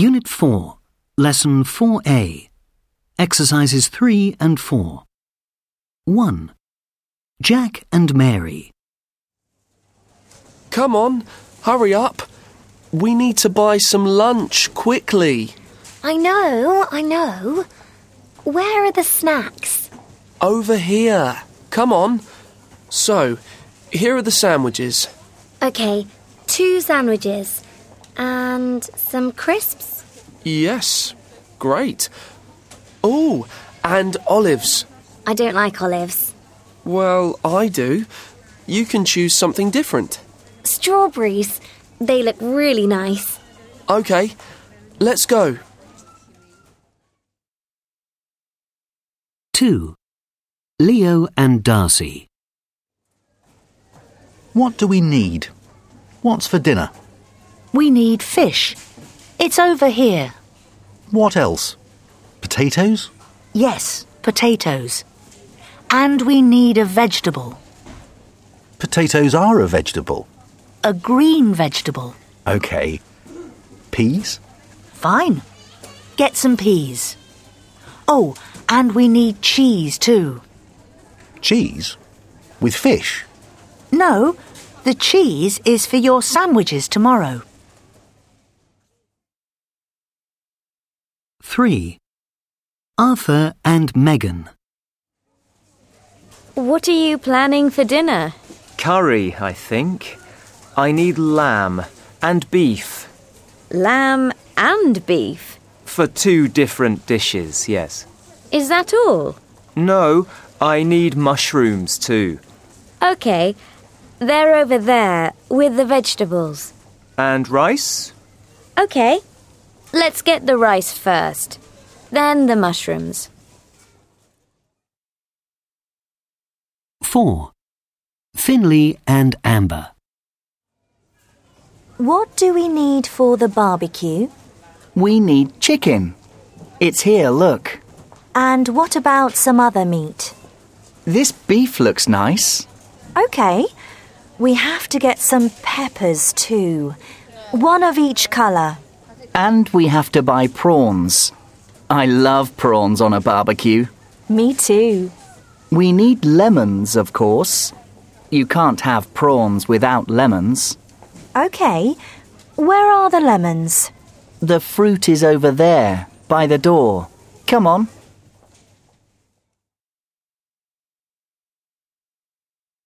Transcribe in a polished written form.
Unit 4, Lesson 4A, Exercises 3 and 4. 1. Jack and Mary. Come on, hurry up. We need to buy some lunch quickly. I know. Where are the snacks? Over here. Come on. So, here are the sandwiches. Okay, 2 sandwiches. And some crisps? Yes, great. Oh, and olives. I don't like olives. Well, I do. You can choose something different. Strawberries. They look really nice. Okay, let's go. 2. Leo and Darcy. What do we need? What's for dinner? We need fish. It's over here. What else? Potatoes? Yes, potatoes. And we need a vegetable. Potatoes are a vegetable. A green vegetable. OK. Peas? Fine. Get some peas. Oh, and we need cheese too. Cheese? With fish? No, the cheese is for your sandwiches tomorrow. 3. Arthur and Megan. What are you planning for dinner? Curry, I think. I need lamb and beef. Lamb and beef? For 2 different dishes, yes. Is that all? No, I need mushrooms too. OK, they're over there with the vegetables. And rice? OK, let's get the rice first, then the mushrooms. 4. Finley and Amber. What do we need for the barbecue? We need chicken. It's here, look. And what about some other meat? This beef looks nice. OK. We have to get some peppers too. 1 of each colour. And we have to buy prawns. I love prawns on a barbecue. Me too. We need lemons, of course. You can't have prawns without lemons. OK. Where are the lemons? The fruit is over there, by the door. Come on.